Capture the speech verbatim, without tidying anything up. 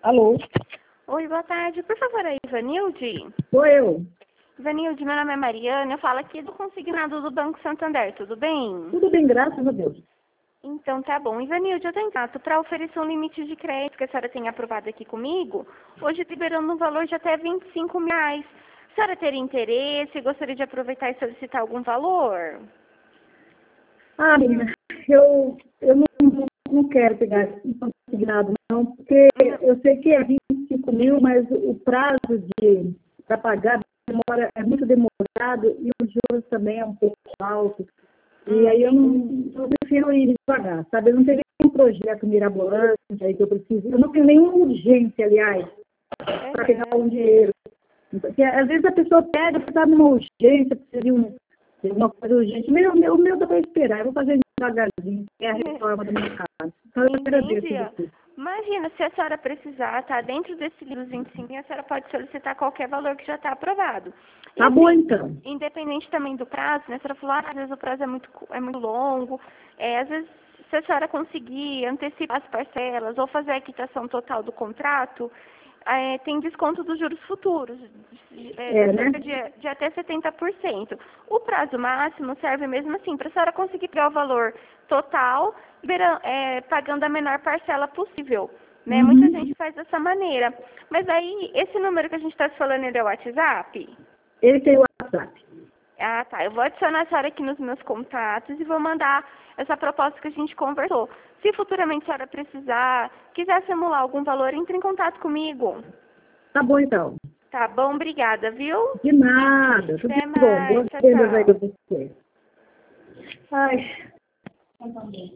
Alô? Oi, boa tarde. Por favor, é Ivanilde? Sou eu. Ivanilde, meu nome é Mariana, eu falo aqui do consignado do Banco Santander, tudo bem? Tudo bem, graças a Deus. Então tá bom. Ivanilde, eu tenho contato para oferecer um limite de crédito que a senhora tem aprovado aqui comigo, hoje liberando um valor de até vinte e cinco mil reais. A senhora teria interesse, gostaria de aproveitar e solicitar algum valor? Ah, menina, eu, eu não, não, não quero pegar esse consignado, não, porque eu sei que é vinte e cinco mil, mas o prazo de para pagar demora, é muito demorado e os juros também é um pouco alto. E aí eu não eu prefiro ir devagar, sabe? Eu não tenho nenhum projeto mirabolante aí que eu preciso. Eu não tenho nenhuma urgência, aliás, para pegar um dinheiro. Porque às vezes a pessoa pega, você está numa urgência, precisa de um, de uma coisa urgente. Meu, meu, o meu dá para esperar, eu vou fazer devagarzinho, é a reforma do meu caso. Então eu agradeço Entendi. você. Imagina, se a senhora precisar, tá dentro desse livro vinte e cinco, a senhora pode solicitar qualquer valor que já está aprovado. E Tá bom assim, então. independente também do prazo, né? A senhora falou, ah, às vezes o prazo é muito, cu- é muito longo, é, às vezes se a senhora conseguir antecipar as parcelas ou fazer a quitação total do contrato, é, tem desconto dos juros futuros, de, é, É, de né? cerca de, de até setenta por cento. O prazo máximo serve mesmo assim, para a senhora conseguir pegar o valor total, libera- é, pagando a menor parcela possível. Né? Muita Uhum. gente faz dessa maneira. Mas aí, esse número que a gente está falando, ele é o WhatsApp? Ele tem o WhatsApp. Ah, tá. Eu vou adicionar a senhora aqui nos meus contatos e vou mandar essa proposta que a gente conversou. Se futuramente a senhora precisar, quiser simular algum valor, entre em contato comigo. Tá bom então. Tá bom? Obrigada, viu? De nada, tudo Até de bom. mais. Boas Tchau, vendas aí tchau. pra você. Ai.